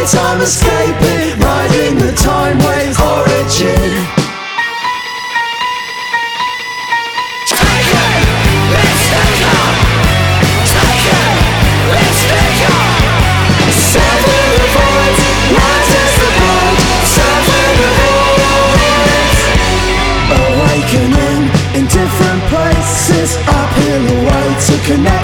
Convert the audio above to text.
time escaping, riding the time waves, origin. Take it, let's take up. Take it, let's take up. Sever the voids, light as the blood. Sever the voids. Awakening in different places, uphill away to connect.